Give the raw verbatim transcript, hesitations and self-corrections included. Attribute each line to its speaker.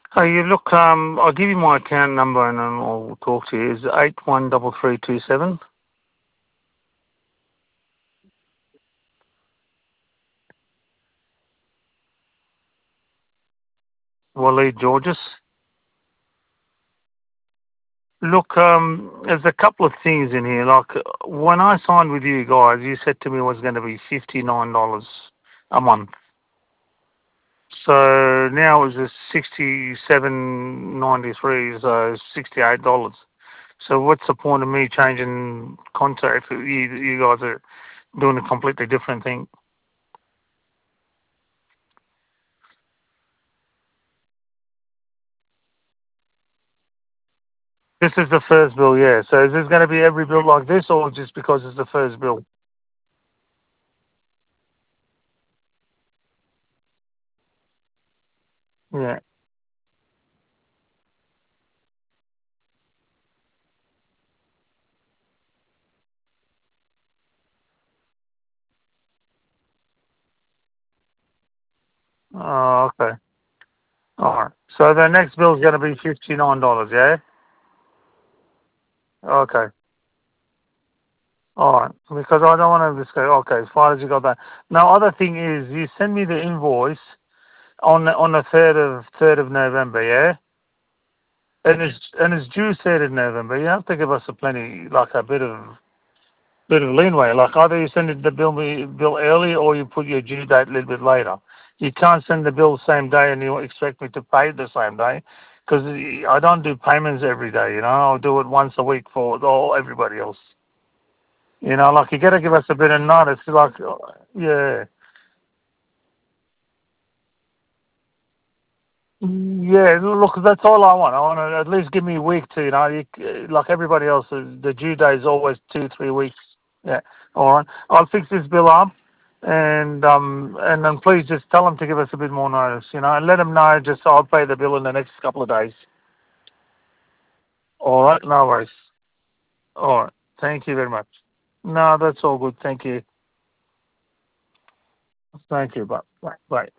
Speaker 1: Oh, you look, um, I'll give you my account number and then I'll talk to you. It's eight one three three two seven. Waleed Georges. Look, um, there's a couple of things in here. Like, when I signed with you guys, you said to me it was going to be fifty-nine dollars a month. So now it's just sixty-seven ninety-three, so sixty-eight dollars. So what's the point of me changing contract? You, you guys are doing a completely different thing. This is the first bill, yeah. So is this going to be every bill like this, or just because it's the first bill? Yeah. Oh, okay. All right. So the next bill is going to be fifty-nine dollars, yeah? Okay. All right. Because I don't want to just go, okay, as far as you got that. Now, other thing is, you send me the invoice on the, on the third of third of November, yeah? And it's and it's due third of November. You have to give us a plenty, like a bit of bit of leeway. Like either you send it the bill me bill early or you put your due date a little bit later. You can't send the bill the same day and you expect me to pay it the same day because I don't do payments every day. You know, I'll do it once a week for all everybody else. You know, like you got to give us a bit of notice. Like, yeah, yeah. Look, that's all I want. I want to at least give me a week to, you know, you, like everybody else. The due date is always two, three weeks. Yeah. All right. I'll fix this bill up, and um, and then please just tell them to give us a bit more notice, you know, and let them know. Just I'll pay the bill in the next couple of days. All right. No worries. All right. Thank you very much. No, that's all good. Thank you. Thank you. Bye. Bye. Bye.